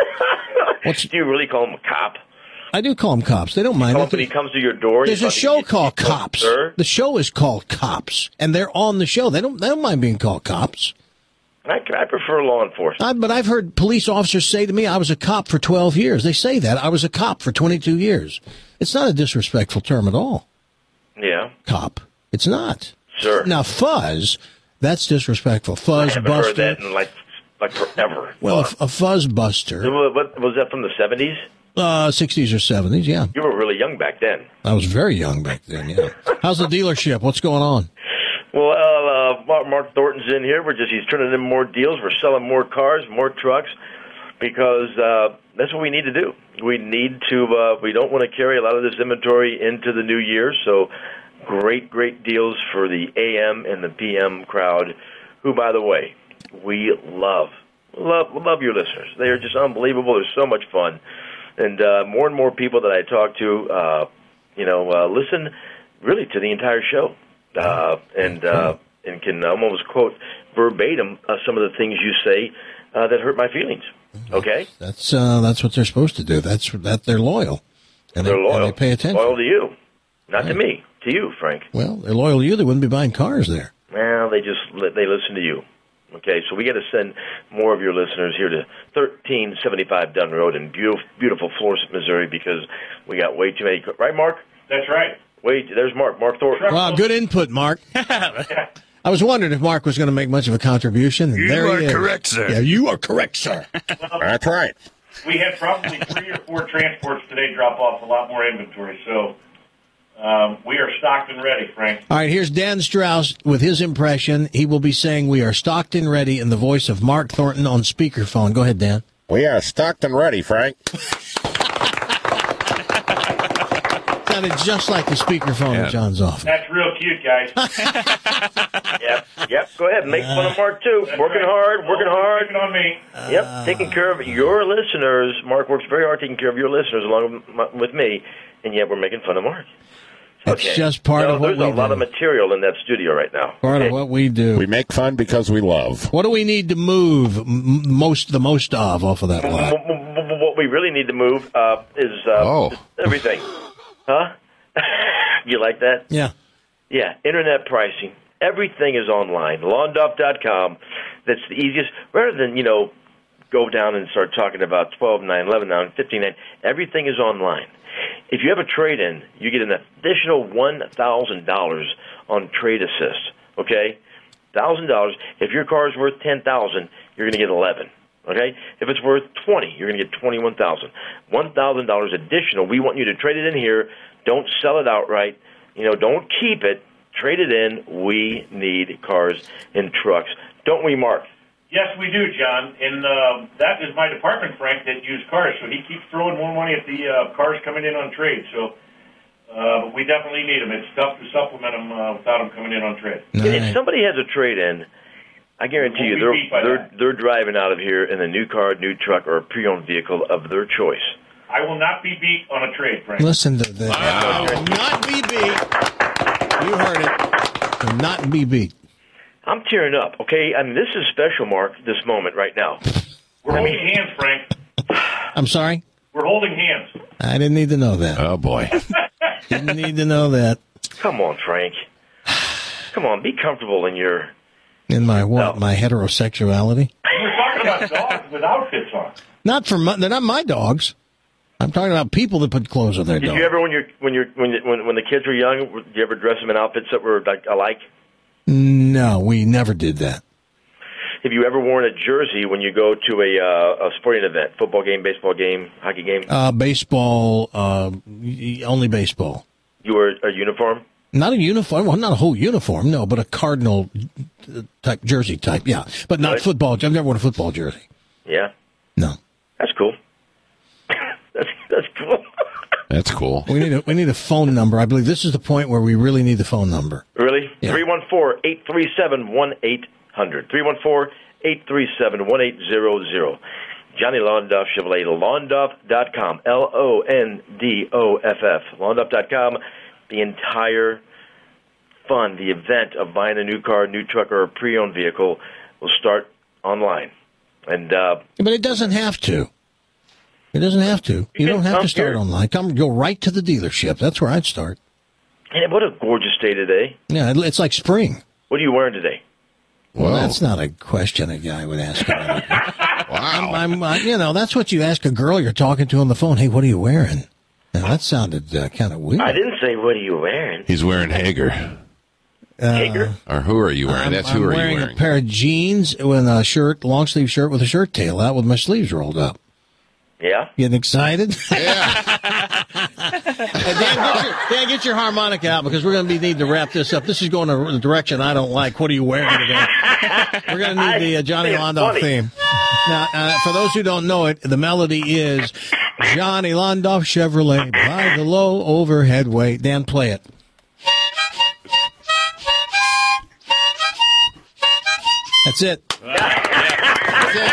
[SPEAKER 14] Do you really call him a cop?
[SPEAKER 5] I do call them cops. They don't mind.
[SPEAKER 14] When he comes to your door.
[SPEAKER 5] There's a show called Cops. The show is called Cops, and they're on the show. They don't mind being called cops.
[SPEAKER 14] I prefer law enforcement.
[SPEAKER 5] But I've heard police officers say to me, I was a cop for 12 years. They say that. I was a cop for 22 years. It's not a disrespectful term at all.
[SPEAKER 14] Yeah.
[SPEAKER 5] Cop. It's not.
[SPEAKER 14] Sure.
[SPEAKER 5] Now, fuzz, that's disrespectful. Fuzz
[SPEAKER 14] I haven't
[SPEAKER 5] buster.
[SPEAKER 14] heard that in like forever.
[SPEAKER 5] Well, a fuzz buster.
[SPEAKER 14] What was that from the 70s?
[SPEAKER 5] 60s or 70s, yeah.
[SPEAKER 14] You were really young back then.
[SPEAKER 5] I was very young back then, yeah. How's the dealership? What's going on?
[SPEAKER 14] Well, Mark Thornton's in here. He's turning in more deals. We're selling more cars, more trucks, because that's what we need to do. We need to, we don't want to carry a lot of this inventory into the new year, so great deals for the AM and the PM crowd, who, by the way, we love your listeners. They are just unbelievable. They're so much fun. And more people that I talk to, listen really to the entire show. And can almost quote verbatim some of the things you say that hurt my feelings. Okay,
[SPEAKER 5] that's what they're supposed to do. That they're loyal, and
[SPEAKER 14] they're loyal.
[SPEAKER 5] And they pay attention.
[SPEAKER 14] Loyal to you, not to me, to you, Frank.
[SPEAKER 5] Well, they're loyal to you. They wouldn't be buying cars there.
[SPEAKER 14] Well, they listen to you. Okay, so we got to send more of your listeners here to 1375 Dunn Road in beautiful Florissant, Missouri, because we got way too many. Right, Mark?
[SPEAKER 15] That's right.
[SPEAKER 14] Wait, there's Mark Thornton.
[SPEAKER 5] Wow, good input, Mark. I was wondering if Mark was going to make much of a contribution. And there he is.
[SPEAKER 1] Correct, sir.
[SPEAKER 5] Yeah, you are correct, sir.
[SPEAKER 1] That's right.
[SPEAKER 15] We had probably 3 or 4 transports today drop off a lot more inventory, so we are stocked and ready, Frank.
[SPEAKER 5] All right, here's Dan Strauss with his impression. He will be saying we are stocked and ready in the voice of Mark Thornton on speakerphone. Go ahead, Dan.
[SPEAKER 1] We are stocked and ready, Frank.
[SPEAKER 5] Sounded just like the speakerphone in John's office.
[SPEAKER 15] That's real cute, guys.
[SPEAKER 14] Yep. Go ahead, make fun of Mark too. Working hard.
[SPEAKER 15] Picking on me.
[SPEAKER 14] Yep, taking care of your listeners. Mark works very hard taking care of your listeners along with me, and yet we're making fun of Mark.
[SPEAKER 5] It's just part of what we do.
[SPEAKER 14] There's a lot of material in that studio right now.
[SPEAKER 5] Part of what we do.
[SPEAKER 1] We make fun because we love.
[SPEAKER 5] What do we need to move the most of off of that lot?
[SPEAKER 14] What we really need to move is everything. Huh? You like that?
[SPEAKER 5] Yeah.
[SPEAKER 14] Yeah, internet pricing. Everything is online. Londoff.com. That's the easiest. Rather than, go down and start talking about 12.9, 11.9, 15.9, everything is online. If you have a trade-in, you get an additional $1,000 on Trade Assist, okay? $1,000. If your car is worth $10,000, you're going to get $11,000, okay? If it's worth $20,000, you're going to get $21,000. $1,000 additional. We want you to trade it in here. Don't sell it outright. Don't keep it. Trade it in. We need cars and trucks. Don't we, Mark?
[SPEAKER 15] Yes, we do, John. And that is my department, Frank, that used cars. So he keeps throwing more money at the cars coming in on trade. So we definitely need them. It's tough to supplement them without them coming in on trade.
[SPEAKER 14] If somebody has a trade-in, I guarantee you they're driving out of here in a new car, new truck, or a pre-owned vehicle of their choice.
[SPEAKER 15] I will not be beat on a trade, Frank.
[SPEAKER 5] Listen to this. Will not be beat. You heard it. Will not be beat.
[SPEAKER 14] I'm tearing up, okay? I mean, this is special, Mark, this moment right now.
[SPEAKER 15] We're holding hands, Frank.
[SPEAKER 5] I'm sorry?
[SPEAKER 15] We're holding hands.
[SPEAKER 5] I didn't need to know that.
[SPEAKER 1] Oh, boy.
[SPEAKER 5] Didn't need to know that.
[SPEAKER 14] Come on, Frank. Come on, be comfortable in your...
[SPEAKER 5] In my what? My heterosexuality?
[SPEAKER 15] We're talking about dogs with outfits on.
[SPEAKER 5] They're not my dogs. I'm talking about people that put clothes on their
[SPEAKER 14] Did
[SPEAKER 5] dogs.
[SPEAKER 14] you ever, when the kids were young, did you ever dress them in outfits that were like alike?
[SPEAKER 5] No, we never did that.
[SPEAKER 14] Have you ever worn a jersey when you go to a sporting event, football game, baseball game, hockey game?
[SPEAKER 5] Baseball, only baseball.
[SPEAKER 14] You wear a uniform?
[SPEAKER 5] Not a uniform, well, not a whole uniform, no, but a Cardinal type jersey type, yeah. But not football. I've never worn a football jersey.
[SPEAKER 14] Yeah?
[SPEAKER 5] No.
[SPEAKER 14] That's cool. That's cool.
[SPEAKER 1] That's cool.
[SPEAKER 5] We need a phone number. I believe this is the point where we really need the phone number.
[SPEAKER 14] Really?
[SPEAKER 5] Yeah.
[SPEAKER 14] 314-837-1800. 314-837-1800. Johnny Londoff Chevrolet, Londoff.com, Londoff, Londoff.com. The entire fun, the event of buying a new car, new truck, or a pre-owned vehicle will start online. And
[SPEAKER 5] but it doesn't have to. It doesn't have to. You don't have to start online. Go right to the dealership. That's where I'd start.
[SPEAKER 14] And what a gorgeous day today.
[SPEAKER 5] Yeah, it's like spring.
[SPEAKER 14] What are you wearing today?
[SPEAKER 5] Well, that's not a question a guy would ask. Wow. That's what you ask a girl you're talking to on the phone. Hey, what are you wearing? Now, that sounded kind of weird.
[SPEAKER 14] I didn't say, what are you wearing?
[SPEAKER 1] He's wearing Hager.
[SPEAKER 14] Hager?
[SPEAKER 1] Or who are you wearing? That's who are you wearing?
[SPEAKER 5] I'm wearing a pair of jeans with a shirt, long sleeve shirt with a shirt tail out with my sleeves rolled up.
[SPEAKER 14] Yeah?
[SPEAKER 5] Getting excited? Yeah. Dan, get your harmonica out because we're going to need to wrap this up. This is going in a direction I don't like. What are you wearing today? We're going to need the Johnny Londoff theme. Now, for those who don't know it, the melody is Johnny Londoff Chevrolet by the low overhead weight. Dan, play it. That's it. That's it.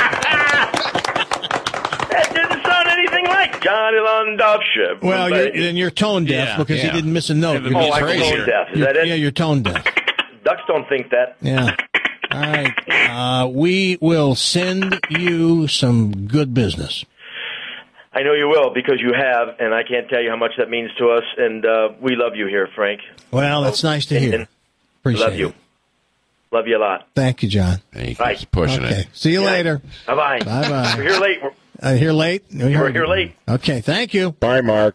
[SPEAKER 14] That didn't sound anything like Johnny Londoff Chevrolet.
[SPEAKER 5] Well, you're tone deaf because you didn't miss a note.
[SPEAKER 14] I'm tone deaf. Is that it?
[SPEAKER 5] Yeah, you're tone deaf.
[SPEAKER 14] Ducks don't think that.
[SPEAKER 5] Yeah. All right. We will send you some good business.
[SPEAKER 14] I know you will because you have, and I can't tell you how much that means to us. And we love you here, Frank.
[SPEAKER 5] Well, that's nice to hear. Appreciate
[SPEAKER 14] love you.
[SPEAKER 5] it.
[SPEAKER 14] Love you a lot.
[SPEAKER 5] Thank you, John.
[SPEAKER 1] He's
[SPEAKER 14] pushing
[SPEAKER 1] it.
[SPEAKER 5] See you later.
[SPEAKER 14] Bye-bye.
[SPEAKER 5] Bye-bye.
[SPEAKER 14] We're here late.
[SPEAKER 5] Here late?
[SPEAKER 14] We're here late.
[SPEAKER 5] Okay, thank you.
[SPEAKER 1] Bye, Mark.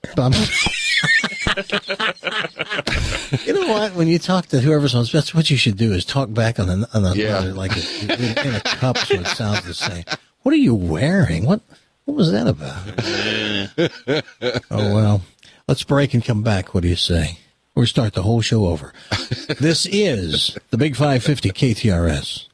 [SPEAKER 5] You know what? When you talk to whoever's on, that's what you should do is talk back on another, like in a cup so it sounds the same. What are you wearing? What was that about? Oh, well. Let's break and come back. What do you say? Or start the whole show over. This is the Big 550 KTRS.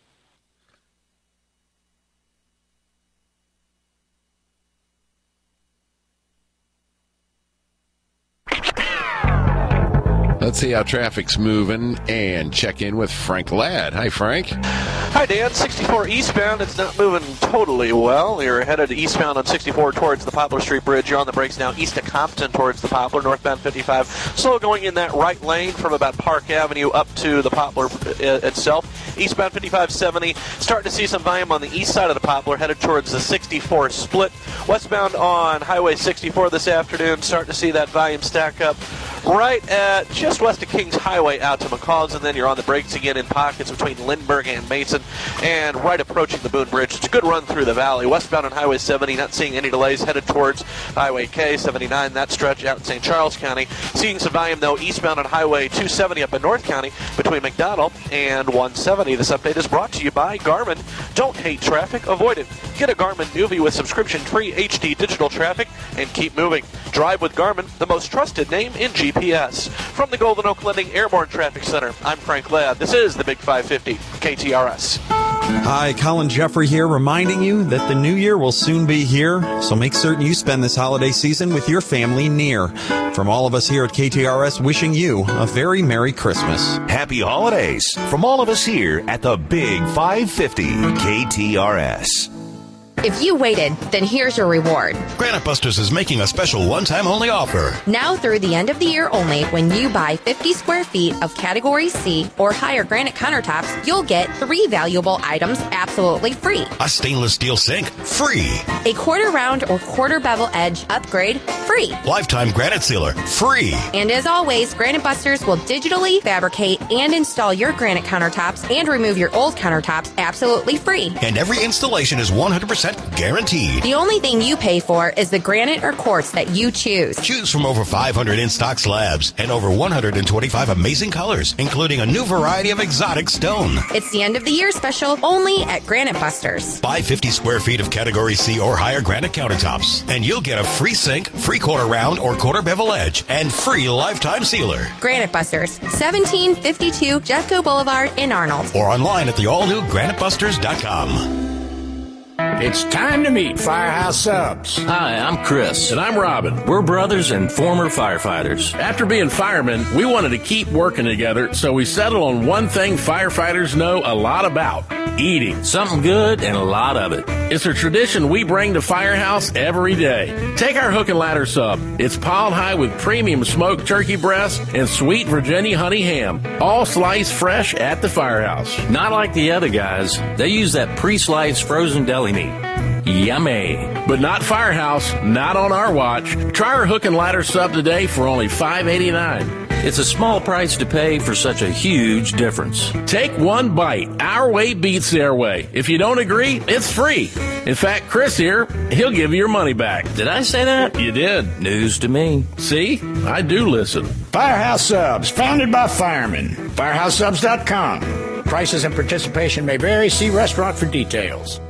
[SPEAKER 1] Let's see how traffic's moving and check in with Frank Ladd. Hi, Frank.
[SPEAKER 16] Hi, Dan. 64 eastbound. It's not moving totally well. You're headed eastbound on 64 towards the Poplar Street Bridge. You're on the brakes now east of Compton towards the Poplar. Northbound 55. Slow going in that right lane from about Park Avenue up to the Poplar itself. Eastbound 5570. Starting to see some volume on the east side of the Poplar, headed towards the 64 split. Westbound on Highway 64 this afternoon. Starting to see that volume stack up right at just west of Kings Highway out to McCall's, and then you're on the brakes again in pockets between Lindbergh and Mason, and right approaching the Boone Bridge. It's a good run through the valley. Westbound on Highway 70, not seeing any delays, headed towards Highway K, 79, that stretch out in St. Charles County. Seeing some volume, though, eastbound on Highway 270 up in North County between McDonald and 170. This update is brought to you by Garmin. Don't hate traffic, avoid it. Get a Garmin Nuvie with subscription-free HD digital traffic and keep moving. Drive with Garmin, the most trusted name in GPS. From the Golden Oak Lending Airborne Traffic Center, I'm Frank Ladd. This is the Big 550 KTRS.
[SPEAKER 17] Hi, Colin Jeffrey here, reminding you that the new year will soon be here, so make certain you spend this holiday season with your family near. From all of us here at KTRS, wishing you a very Merry Christmas.
[SPEAKER 18] Happy holidays from all of us here at the Big 550 KTRS.
[SPEAKER 19] If you waited, then here's your reward.
[SPEAKER 3] Granite Busters is making a special one-time only offer.
[SPEAKER 19] Now through the end of the year only, when you buy 50 square feet of Category C or higher granite countertops, you'll get 3 valuable items absolutely free.
[SPEAKER 3] A stainless steel sink, free.
[SPEAKER 19] A quarter round or quarter bevel edge upgrade, free.
[SPEAKER 3] Lifetime granite sealer, free.
[SPEAKER 19] And as always, Granite Busters will digitally fabricate and install your granite countertops and remove your old countertops absolutely free.
[SPEAKER 3] And every installation is 100% guaranteed.
[SPEAKER 19] The only thing you pay for is the granite or quartz that you choose.
[SPEAKER 3] Choose from over 500 in-stock slabs and over 125 amazing colors, including a new variety of exotic stone.
[SPEAKER 19] It's the end of the year special only at Granite Busters.
[SPEAKER 3] Buy 50 square feet of Category C or higher granite countertops, and you'll get a free sink, free quarter round or quarter bevel edge, and free lifetime sealer.
[SPEAKER 19] Granite Busters, 1752 Jeffco Boulevard in Arnold.
[SPEAKER 3] Or online at the all-new granitebusters.com.
[SPEAKER 20] It's time to meet Firehouse Subs.
[SPEAKER 21] Hi, I'm Chris. And I'm Robin. We're brothers and former firefighters.
[SPEAKER 22] After being firemen, we wanted to keep working together, so we settled on one thing firefighters know a lot about: eating.
[SPEAKER 21] Something good and a lot of it.
[SPEAKER 22] It's a tradition we bring to Firehouse every day. Take our hook and ladder sub. It's piled high with premium smoked turkey breast and sweet Virginia honey ham, all sliced fresh at the Firehouse.
[SPEAKER 21] Not like the other guys. They use that pre-sliced frozen deli meat. Yummy.
[SPEAKER 22] But not Firehouse, not on our watch. Try our hook and ladder sub today for only $5.89.
[SPEAKER 21] It's a small price to pay for such a huge difference.
[SPEAKER 22] Take one bite. Our way beats their way. If you don't agree, it's free. In fact, Chris here, he'll give you your money back.
[SPEAKER 21] Did I say that?
[SPEAKER 22] You did.
[SPEAKER 21] News to me.
[SPEAKER 22] See? I do listen.
[SPEAKER 20] Firehouse Subs, founded by firemen. FirehouseSubs.com. Prices and participation may vary. See restaurant for details.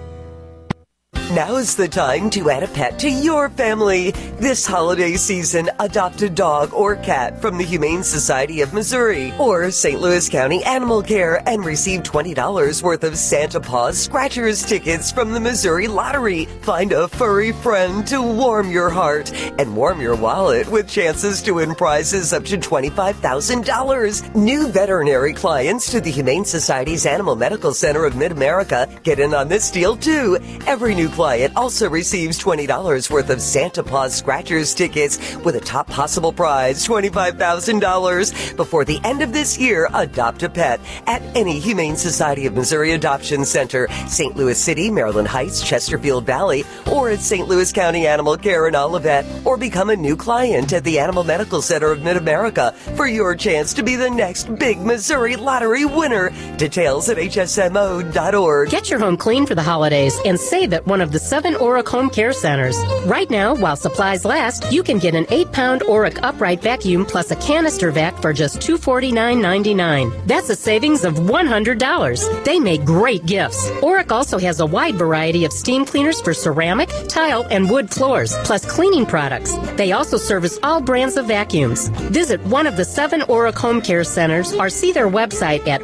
[SPEAKER 23] Now's the time to add a pet to your family. This holiday season, adopt a dog or cat from the Humane Society of Missouri or St. Louis County Animal Care and receive $20 worth of Santa Paws Scratchers tickets from the Missouri Lottery. Find a furry friend to warm your heart and warm your wallet with chances to win prizes up to $25,000. New veterinary clients to the Humane Society's Animal Medical Center of Mid-America get in on this deal too. Every new client also receives $20 worth of Santa Paws Scratchers tickets with a top possible prize, $25,000. Before the end of this year, adopt a pet at any Humane Society of Missouri Adoption Center, St. Louis City, Maryland Heights, Chesterfield Valley, or at St. Louis County Animal Care in Olivet, or become a new client at the Animal Medical Center of Mid-America for your chance to be the next big Missouri Lottery winner. Details at hsmo.org.
[SPEAKER 24] Get your home clean for the holidays and save at one of the 7 Auric Home Care Centers. Right now, while supplies last, you can get an 8-pound Auric upright vacuum plus a canister vac for just $249.99. That's a savings of $100. They make great gifts. Auric also has a wide variety of steam cleaners for ceramic, tile, and wood floors, plus cleaning products. They also service all brands of vacuums. Visit one of the 7 Auric Home Care Centers or see their website at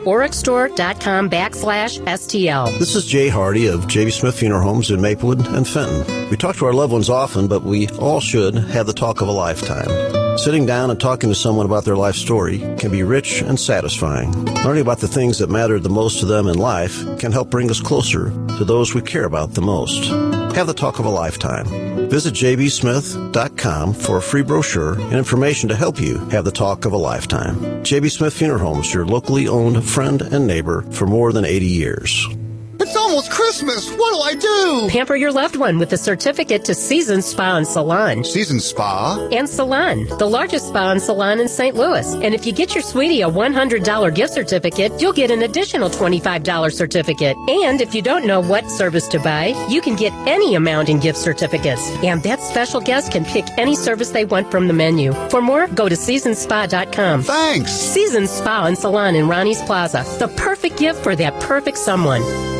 [SPEAKER 24] auricstore.com/STL.
[SPEAKER 25] This is Jay Hardy of J.B. Smith Funeral Homes in Maplewood and Fenton. We talk to our loved ones often, but we all should have the talk of a lifetime. Sitting down and talking to someone about their life story can be rich and satisfying. Learning about the things that matter the most to them in life can help bring us closer to those we care about the most. Have the talk of a lifetime. Visit jbsmith.com for a free brochure and information to help you have the talk of a lifetime. J.B. Smith Funeral Homes, your locally owned friend and neighbor for more than 80 years.
[SPEAKER 26] It's almost Christmas. What do I do?
[SPEAKER 24] Pamper your loved one with a certificate to Season Spa and Salon.
[SPEAKER 26] Season Spa?
[SPEAKER 24] And Salon, the largest spa and salon in St. Louis. And if you get your sweetie a $100 gift certificate, you'll get an additional $25 certificate. And if you don't know what service to buy, you can get any amount in gift certificates. And that special guest can pick any service they want from the menu. For more, go to seasonspa.com.
[SPEAKER 26] Thanks.
[SPEAKER 24] Season Spa and Salon in Ronnie's Plaza. The perfect gift for that perfect someone.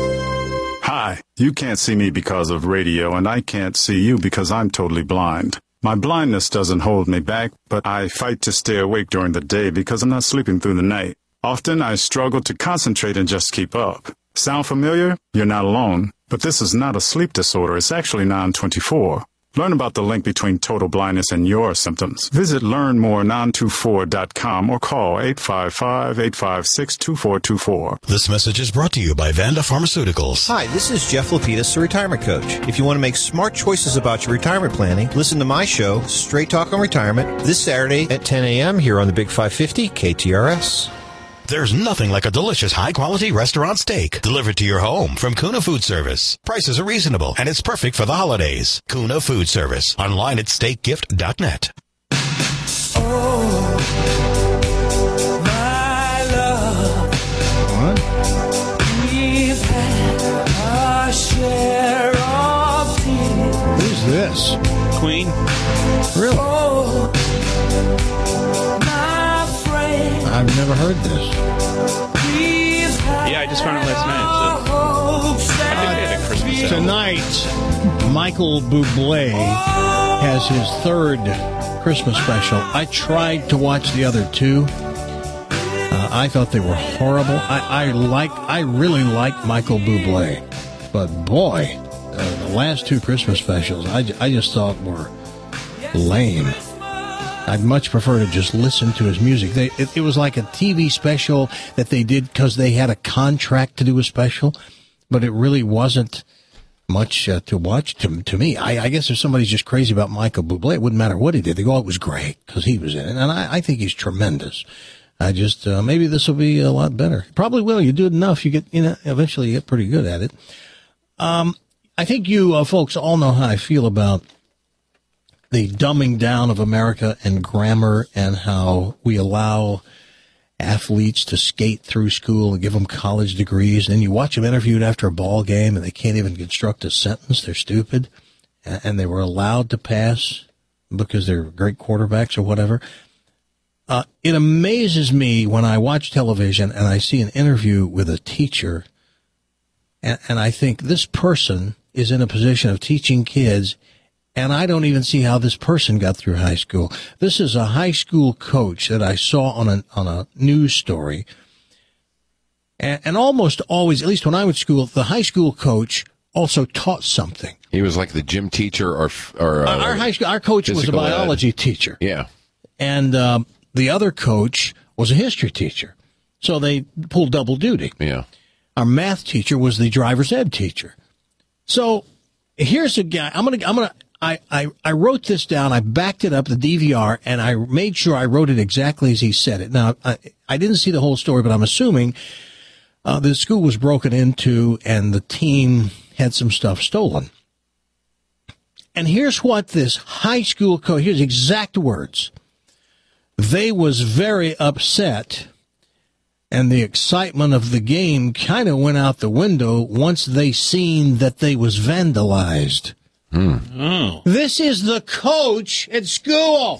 [SPEAKER 27] Hi, you can't see me because of radio, and I can't see you because I'm totally blind. My blindness doesn't hold me back, but I fight to stay awake during the day because I'm not sleeping through the night. Often I struggle to concentrate and just keep up. Sound familiar? You're not alone. But this is not a sleep disorder. It's actually 924. Learn about the link between total blindness and your symptoms. Visit learnmore924.com or call 855-856-2424.
[SPEAKER 3] This message is brought to you by Vanda Pharmaceuticals.
[SPEAKER 2] Hi, this is Jeff Lapidus, the retirement coach. If you want to make smart choices about your retirement planning, listen to my show, Straight Talk on Retirement, this Saturday at 10 a.m. here on the Big 550 KTRS.
[SPEAKER 3] There's nothing like a delicious, high-quality restaurant steak delivered to your home from Kuna Food Service. Prices are reasonable, and it's perfect for the holidays. Kuna Food Service. Online at steakgift.net.
[SPEAKER 4] Oh, my love.
[SPEAKER 5] What?
[SPEAKER 4] We've had our share of tears.
[SPEAKER 5] Who's this?
[SPEAKER 7] Queen.
[SPEAKER 5] Really?
[SPEAKER 4] Oh,
[SPEAKER 5] I've never heard this.
[SPEAKER 7] Yeah, I just found it last night. So I think they had a Christmas album.
[SPEAKER 5] Tonight, Michael Bublé has his third Christmas special. I tried to watch the other two. I thought they were horrible. I really like Michael Bublé, but boy, the last two Christmas specials I just thought were lame. I'd much prefer to just listen to his music. It was like a TV special that they did because they had a contract to do a special, but it really wasn't much to watch to me. I guess if somebody's just crazy about Michael Bublé, it wouldn't matter what he did. They go, oh, it was great because he was in it. And I think he's tremendous. I just, maybe this will be a lot better. Probably will. You do it enough, you get, eventually you get pretty good at it. I think you folks all know how I feel about the dumbing down of America and grammar and how we allow athletes to skate through school and give them college degrees. And then you watch them interviewed after a ball game and they can't even construct a sentence. They're stupid. And they were allowed to pass because they're great quarterbacks or whatever. It amazes me when I watch television and I see an interview with a teacher and I think this person is in a position of teaching kids. And I don't even see how this person got through high school. This is a high school coach that I saw on a news story. And almost always, at least when I went to school, the high school coach also taught something.
[SPEAKER 1] He was like the gym teacher or
[SPEAKER 5] our coach was a biology teacher.
[SPEAKER 1] Yeah.
[SPEAKER 5] And the other coach was a history teacher. So they pulled double duty.
[SPEAKER 1] Yeah.
[SPEAKER 5] Our math teacher was the driver's ed teacher. So here's a guy. I wrote this down. I backed it up, the DVR, and I made sure I wrote it exactly as he said it. Now, I didn't see the whole story, but I'm assuming the school was broken into and the team had some stuff stolen. And here's what this high school coach, here's exact words. They was very upset, and the excitement of the game kind of went out the window once they seen that they was vandalized.
[SPEAKER 7] Oh.
[SPEAKER 5] This is the coach at school.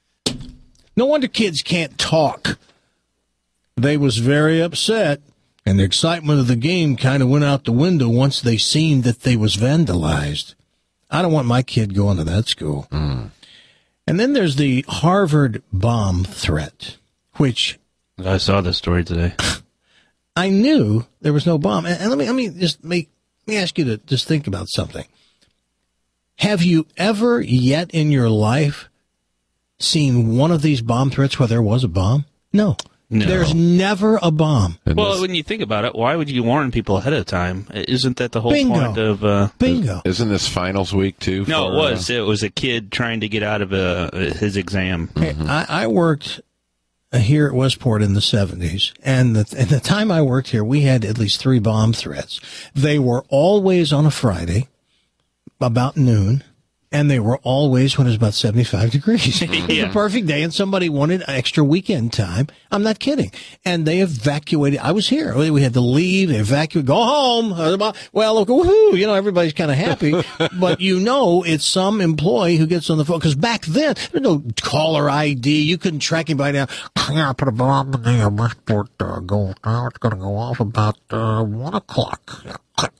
[SPEAKER 5] No wonder kids can't talk. They was very upset, and the excitement of the game kind of went out the window once they seen that they was vandalized. I don't want my kid going to that school. And then there's the Harvard bomb threat, which
[SPEAKER 7] I saw this story today.
[SPEAKER 5] I knew there was no bomb. And let me ask you to just think about something. Have you ever yet in your life seen one of these bomb threats where there was a bomb? No. There's never a bomb.
[SPEAKER 7] Well, when you think about it, why would you warn people ahead of time? Isn't that the whole point of...
[SPEAKER 5] Bingo.
[SPEAKER 1] Isn't this finals week, too?
[SPEAKER 7] No, it was. It was a kid trying to get out of his exam.
[SPEAKER 5] Hey, I worked here at Westport in the 70s, and the time I worked here, we had at least 3 bomb threats. They were always on a Friday, about noon, and they were always when it was about 75 degrees. It was a perfect day, and somebody wanted extra weekend time. I'm not kidding. And they evacuated. I was here. We had to leave, evacuate, go home. Well, look, woohoo, everybody's kind of happy. But it's some employee who gets on the phone. Because back then, there was no caller ID. You couldn't track anybody down. I put a bomb in the Westport Gold now. It's going to go off about 1 o'clock. Click.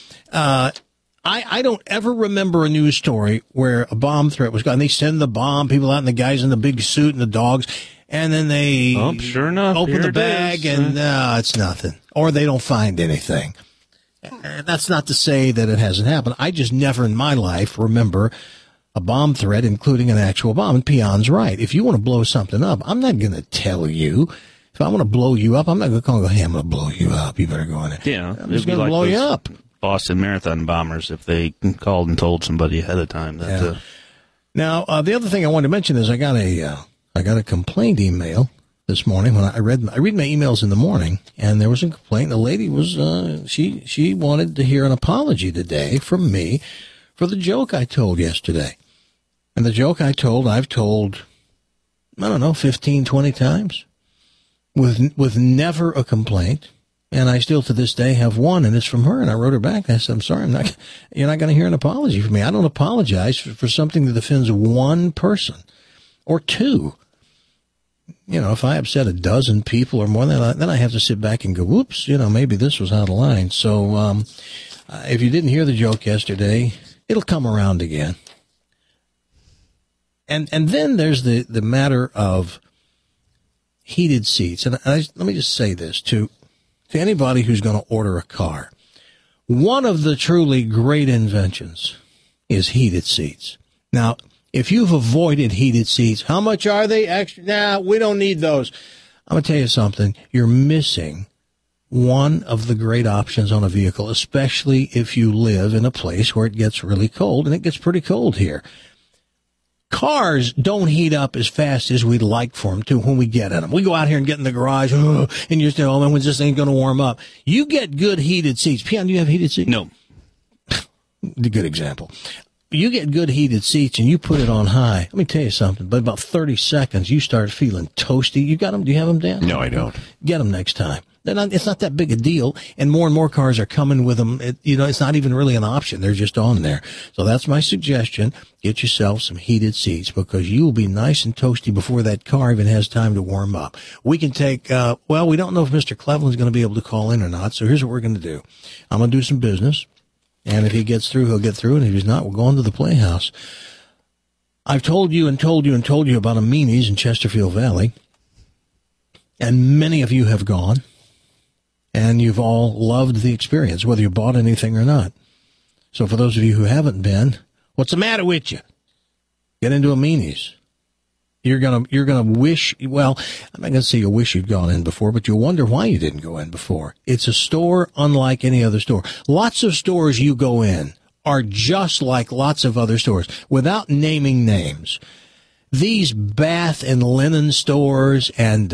[SPEAKER 5] I don't ever remember a news story where a bomb threat was gone. They send the bomb, people out, and the guys in the big suit and the dogs. and then they
[SPEAKER 7] sure enough,
[SPEAKER 5] open the
[SPEAKER 7] it
[SPEAKER 5] bag,
[SPEAKER 7] is.
[SPEAKER 5] and it's nothing. Or they don't find anything. And that's not to say that it hasn't happened. I just never in my life remember a bomb threat, including an actual bomb. And Peon's right. If you want to blow something up, I'm not going to tell you. If I want to blow you up, I'm not going to go, hey, I'm going to blow you up. You better go in there.
[SPEAKER 7] Yeah.
[SPEAKER 5] I'm just going to blow you up.
[SPEAKER 7] Boston Marathon bombers, if they called and told somebody ahead of time. That,
[SPEAKER 5] Now, the other thing I wanted to mention is I got a complaint email this morning when I read my emails in the morning, and there was a complaint. The lady was she wanted to hear an apology today from me for the joke I told yesterday. And the joke I've told, I don't know, 15, 20 times with never a complaint. And I still to this day have one, and it's from her. And I wrote her back. I said, I'm sorry, you're not going to hear an apology from me. I don't apologize for something that offends one person or two. If I upset a dozen people or more, then I have to sit back and go, whoops, maybe this was out of line. So if you didn't hear the joke yesterday, it'll come around again. And then there's the matter of heated seats. And let me just say this to anybody who's going to order a car. One of the truly great inventions is heated seats. Now, if you've avoided heated seats, how much are they extra? Nah, we don't need those. I'm going to tell you something. You're missing one of the great options on a vehicle, especially if you live in a place where it gets really cold, and it gets pretty cold here. Cars don't heat up as fast as we'd like for them to when we get in them. We go out here and get in the garage, and you're saying, oh, man, when's this thing going to warm up? You get good heated seats. Peon, do you have heated seats?
[SPEAKER 7] No.
[SPEAKER 5] The good example. You get good heated seats and you put it on high. Let me tell you something. But about 30 seconds, you start feeling toasty. You got them? Do you have them, Dan?
[SPEAKER 1] No, I don't.
[SPEAKER 5] Get them next time. It's not that big a deal, and more cars are coming with them. It's not even really an option. They're just on there. So that's my suggestion. Get yourself some heated seats because you will be nice and toasty before that car even has time to warm up. We can take, we don't know if Mr. Cleveland's going to be able to call in or not, so here's what we're going to do. I'm going to do some business, and if he gets through, he'll get through, and if he's not, we'll go into the Playhouse. I've told you about a Meanies in Chesterfield Valley, and many of you have gone. And you've all loved the experience, whether you bought anything or not. So for those of you who haven't been, what's the matter with you? Get into a Meanies. You're gonna wish, well, I'm not gonna say you wish you'd gone in before, but you'll wonder why you didn't go in before. It's a store unlike any other store. Lots of stores you go in are just like lots of other stores, without naming names. These bath and linen stores and,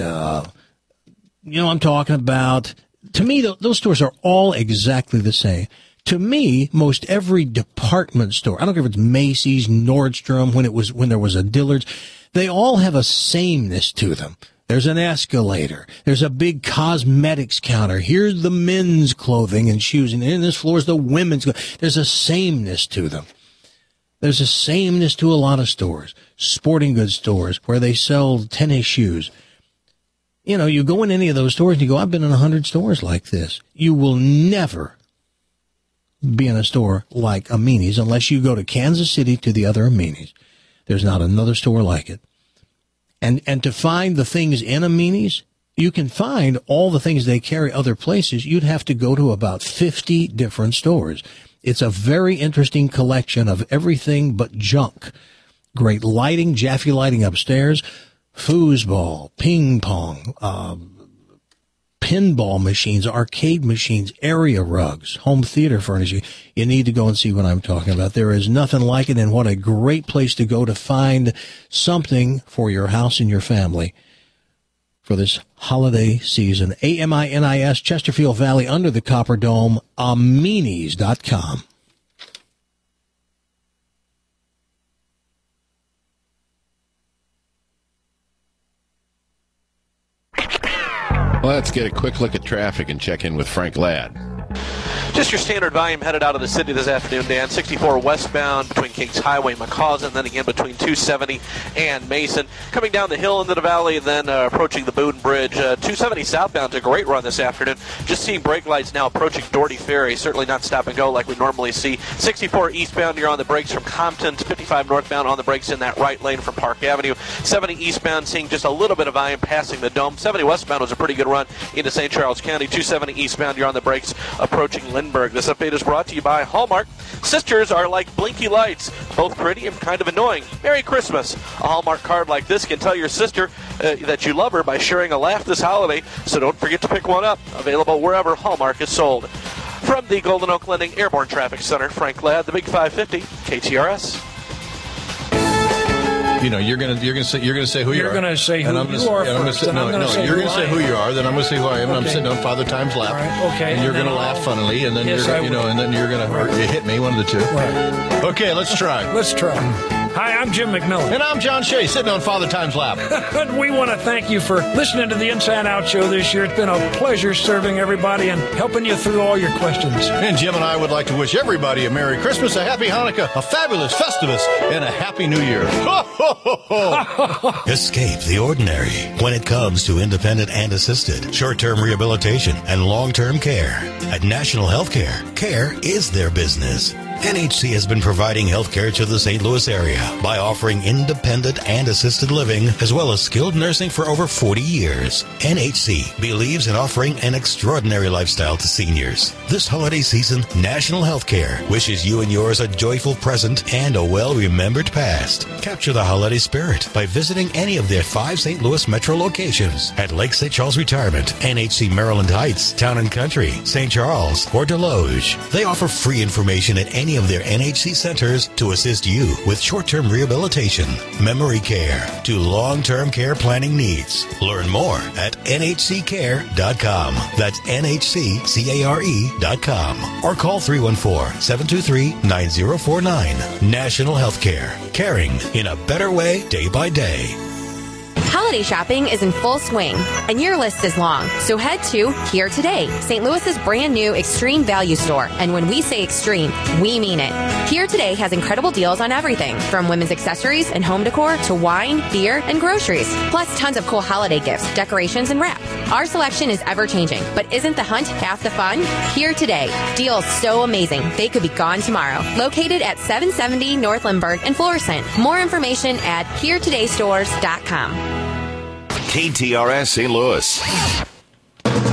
[SPEAKER 5] I'm talking about. To me, those stores are all exactly the same. To me, most every department store, I don't care if it's Macy's, Nordstrom, when there was a Dillard's, they all have a sameness to them. There's an escalator. There's a big cosmetics counter. Here's the men's clothing and shoes, and in this floor is the women's. There's a sameness to them. There's a sameness to a lot of stores, sporting goods stores, where they sell tennis shoes. You go in any of those stores and you go, I've been in 100 stores like this. You will never be in a store like a Meanies unless you go to Kansas City to the other Meanies. There's not another store like it. And to find the things in a Meanies, you can find all the things they carry other places. You'd have to go to about 50 different stores. It's a very interesting collection of everything but junk. Great lighting, Jaffe lighting upstairs. Foosball, ping pong, pinball machines, arcade machines, area rugs, home theater furniture. You need to go and see what I'm talking about. There is nothing like it, and what a great place to go to find something for your house and your family for this holiday season. AMINIS, Chesterfield Valley, under the Copper Dome, Meanies.com.
[SPEAKER 1] Let's get a quick look at traffic and check in with Frank Ladd.
[SPEAKER 16] Just your standard volume headed out of the city this afternoon, Dan. 64 westbound between Kings Highway and McCausland, and then again between 270 and Mason. Coming down the hill into the valley, and then approaching the Boone Bridge. 270 southbound, a great run this afternoon. Just seeing brake lights now approaching Doherty Ferry. Certainly not stop and go like we normally see. 64 eastbound, you're on the brakes from Compton. 55 northbound on the brakes in that right lane from Park Avenue. 70 eastbound, seeing just a little bit of volume passing the Dome. 70 westbound was a pretty good run into St. Charles County. 270 eastbound, you're on the brakes approaching Lindbergh. This update is brought to you by Hallmark. Sisters are like blinky lights, both pretty and kind of annoying. Merry Christmas. A Hallmark card like this can tell your sister that you love her by sharing a laugh this holiday, so don't forget to pick one up. Available wherever Hallmark is sold. From the Golden Oak Lending Airborne Traffic Center, Frank Ladd, the Big 550, KTRS.
[SPEAKER 6] You know, you're gonna say who you are.
[SPEAKER 8] You're gonna say who you are first.
[SPEAKER 6] You're gonna say who you are. Then I'm gonna say who I am. And I'm sitting on Father Time's lap.
[SPEAKER 8] Right, okay.
[SPEAKER 6] And you're gonna laugh funnily, and then and then you're gonna hit me. One of the two.
[SPEAKER 8] Right.
[SPEAKER 6] Okay, let's try.
[SPEAKER 8] Let's try. Hi, I'm Jim McMillan.
[SPEAKER 6] And I'm John Shea, sitting on Father Time's lap.
[SPEAKER 8] We want to thank you for listening to the Inside Out Show this year. It's been a pleasure serving everybody and helping you through all your questions.
[SPEAKER 6] And Jim and I would like to wish everybody a Merry Christmas, a Happy Hanukkah, a fabulous Festivus, and a Happy New Year. Ho, ho, ho, ho.
[SPEAKER 3] Escape the ordinary when it comes to independent and assisted, short-term rehabilitation, and long-term care. At National Healthcare, care is their business. NHC has been providing health care to the St. Louis area by offering independent and assisted living as well as skilled nursing for over 40 years. NHC believes in offering an extraordinary lifestyle to seniors. This holiday season, National Healthcare wishes you and yours a joyful present and a well-remembered past. Capture the holiday spirit by visiting any of their 5 St. Louis metro locations at Lake St. Charles Retirement, NHC Maryland Heights, Town and Country, St. Charles, or Deloge. They offer free information at any of their NHC centers to assist you with short-term rehabilitation, memory care, to long-term care planning needs. Learn more at nhccare.com. That's nhccare.com. Or call 314-723-9049. National Healthcare. Caring in a better way, day by day.
[SPEAKER 19] Holiday shopping is in full swing, and your list is long. So head to Here Today, St. Louis's brand new extreme value store. And when we say extreme, we mean it. Here Today has incredible deals on everything, from women's accessories and home decor to wine, beer, and groceries. Plus tons of cool holiday gifts, decorations, and wrap. Our selection is ever-changing, but isn't the hunt half the fun? Here Today. Deals so amazing, they could be gone tomorrow. Located at 770 North Lindbergh in Florissant. More information at HereTodayStores.com.
[SPEAKER 18] KTRS St. Louis.